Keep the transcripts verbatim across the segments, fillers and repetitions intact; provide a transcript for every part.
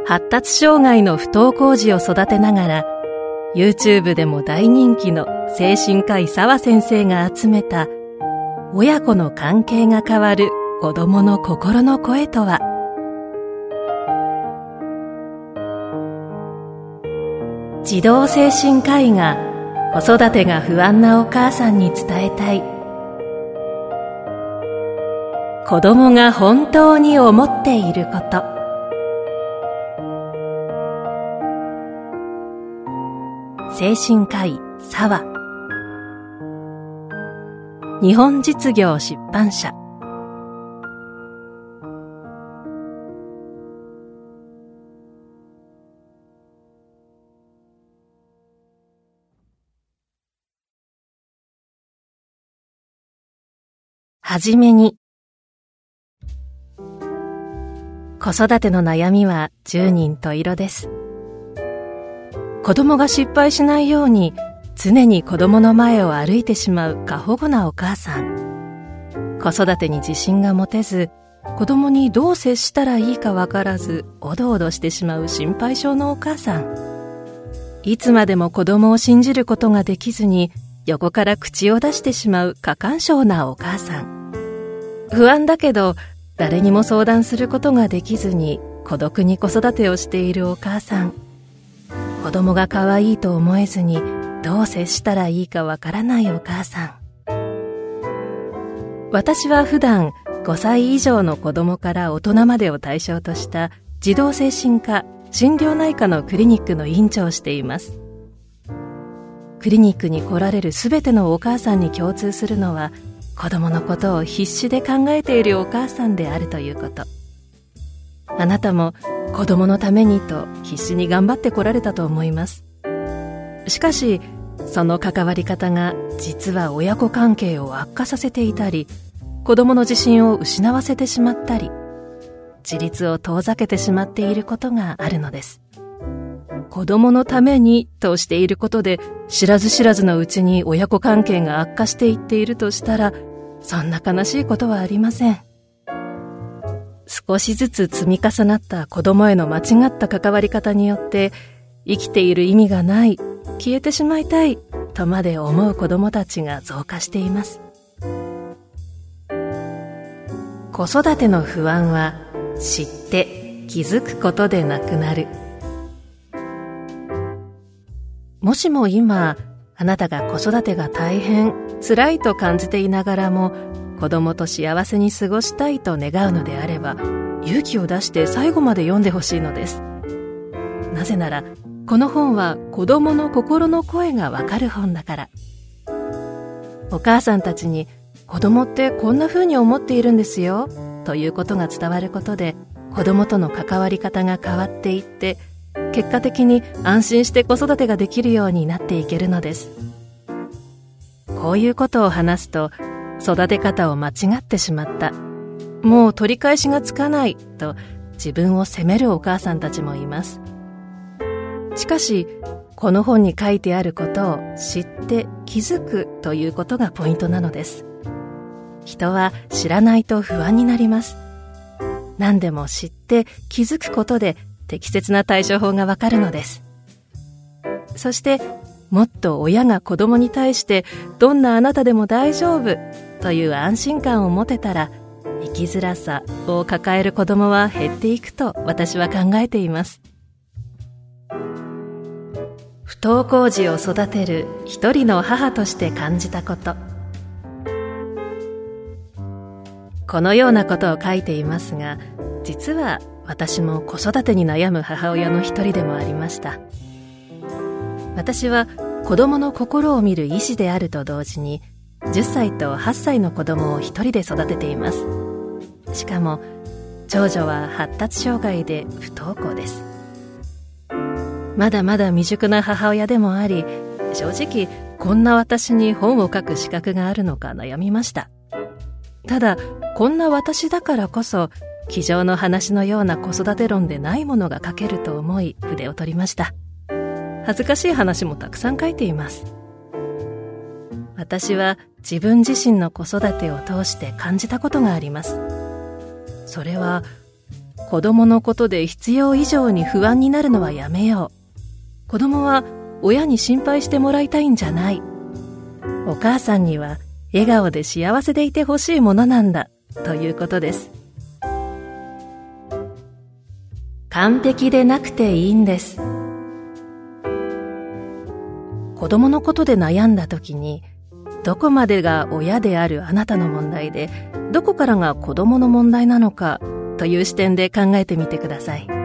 発達障害の不登校児を育てながら YouTube でも大人気の精神科医澤先生が集めた親子の関係が変わる子どもの心の声とは。児童精神科医が子育てが不安なお母さんに伝えたい子どもが本当に思っていること。精神科医澤、日本実業出版社。はじめに、子育ての悩みは十人十色です。子供が失敗しないように常に子供の前を歩いてしまう過保護なお母さん。子育てに自信が持てず、子供にどう接したらいいかわからずおどおどしてしまう心配性のお母さん。いつまでも子供を信じることができずに横から口を出してしまう過干渉なお母さん。不安だけど誰にも相談することができずに孤独に子育てをしているお母さん。子供が可愛いと思えずにどう接したらいいかわからないお母さん。私は普段ごさい以上の子供から大人までを対象とした児童精神科心療内科のクリニックの院長をしています。クリニックに来られるすべてのお母さんに共通するのは、子供のことを必死で考えているお母さんであるということ。あなたも子供のためにと必死に頑張ってこられたと思います。しかしその関わり方が実は親子関係を悪化させていたり、子供の自信を失わせてしまったり、自立を遠ざけてしまっていることがあるのです。子供のためにとしていることで、知らず知らずのうちに親子関係が悪化していっているとしたら、そんな悲しいことはありません。少しずつ積み重なった子供への間違った関わり方によって、生きている意味がない、消えてしまいたいとまで思う子供たちが増加しています。子育ての不安は知って気づくことでなくなる。もしも今あなたが子育てが大変辛いと感じていながらも、子供と幸せに過ごしたいと願うのであれば、勇気を出して最後まで読んでほしいのです。なぜならこの本は子供の心の声がわかる本だから。お母さんたちに子供ってこんな風に思っているんですよということが伝わることで、子供との関わり方が変わっていって、結果的に安心して子育てができるようになっていけるのです。こういうことを話すと、育て方を間違ってしまった、もう取り返しがつかないと自分を責めるお母さんたちもいます。しかしこの本に書いてあることを知って気づくということがポイントなのです。人は知らないと不安になります。何でも知って気づくことで適切な対処法がわかるのです。そしてもっと親が子供に対してどんなあなたでも大丈夫という安心感を持てたら、生きづらさを抱える子供は減っていくと私は考えています。不登校児を育てる一人の母として感じたこと。このようなことを書いていますが、実は私も子育てに悩む母親の一人でもありました。私は子供の心を見る医師であると同時に、じゅっさいとはっさいの子供を一人で育てています。しかも長女は発達障害で不登校です。まだまだ未熟な母親でもあり、正直こんな私に本を書く資格があるのか悩みました。ただこんな私だからこそ、机上の話のような子育て論でないものが書けると思い筆を取りました。恥ずかしい話もたくさん書いています。私は自分自身の子育てを通して感じたことがあります。それは子供のことで必要以上に不安になるのはやめよう。子供は親に心配してもらいたいんじゃない。お母さんには笑顔で幸せでいてほしいものなんだということです。完璧でなくていいんです。子供のことで悩んだ時に、どこまでが親であるあなたの問題で、どこからが子供の問題なのかという視点で考えてみてください。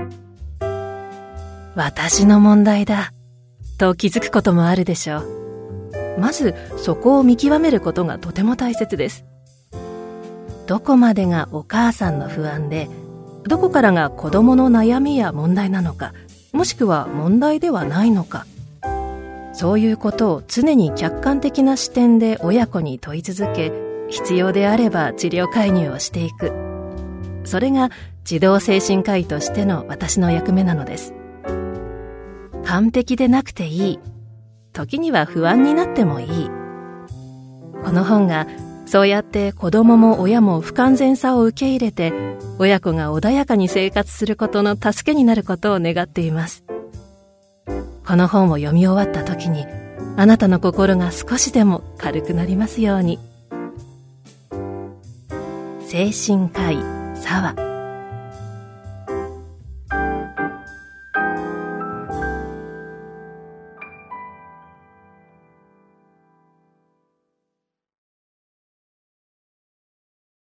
私の問題だと気づくこともあるでしょう。まずそこを見極めることがとても大切です。どこまでがお母さんの不安で、どこからが子供の悩みや問題なのか、もしくは問題ではないのか。そういうことを常に客観的な視点で親子に問い続け、必要であれば治療介入をしていく。それが児童精神科医としての私の役目なのです。完璧でなくていい。時には不安になってもいい。この本がそうやって子供も親も不完全さを受け入れて、親子が穏やかに生活することの助けになることを願っています。この本を読み終わった時に、あなたの心が少しでも軽くなりますように。精神科医、澤